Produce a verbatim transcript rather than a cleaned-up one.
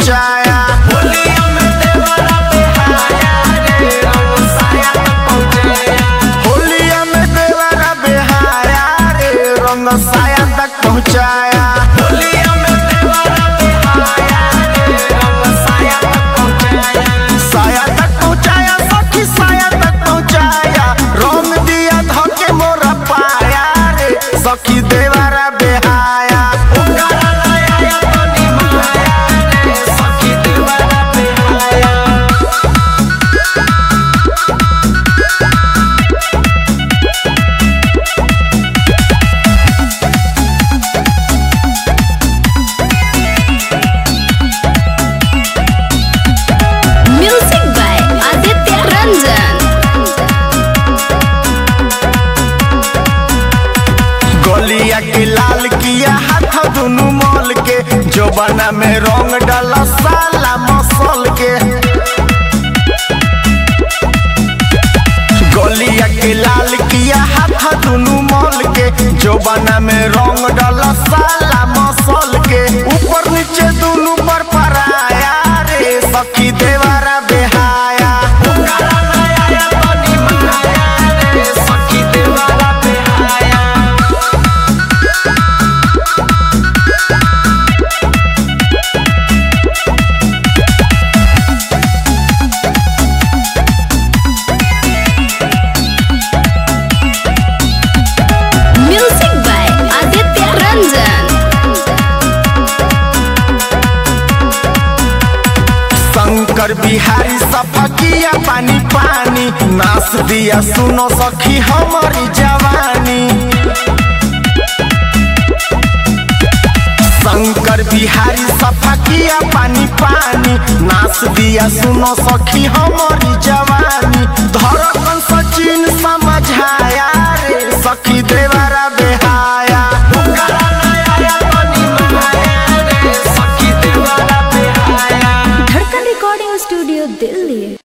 पहुँचाया। होलिया में देवरा बेहाया रे रंग साया तक पहुँचाया। होलिया में देवरा बेहाया रे रंग साया तक पहुँचाया। होलिया में देवरा बेहाया रे रंग साया तक पहुँचाया। साया तक पहुँचाया सखी साया तक पहुँचाया। रंग दिया धके मोरा पाया रे सखी देवरा बेहाया। ओकरा लाया तनी माया रे सखी देवरा बेहाया। Music by Aditya Ranjan. गलिया के लाल किया हाथ दुनु मल के जोबना में रंग डाला साला मसल के। गलिया के लाल किया हाथ दुनु मल के जोबना में रंग डाला साला मसल के। ऊपर नीचे दुनु पर पराया रे सखी देवरा बेहाया। ओकरा लाया तनी माया रे सखी देवरा बेहाया। Music by Aditya Ranjan. शंकर बिहारी सफा किया पानी पानी नाच दिया सुनो सखी हमारी जवानी। शंकर बिहारी सफा किया पानी पानी नाच दिया सुनो सखी हमारी जवानी। धर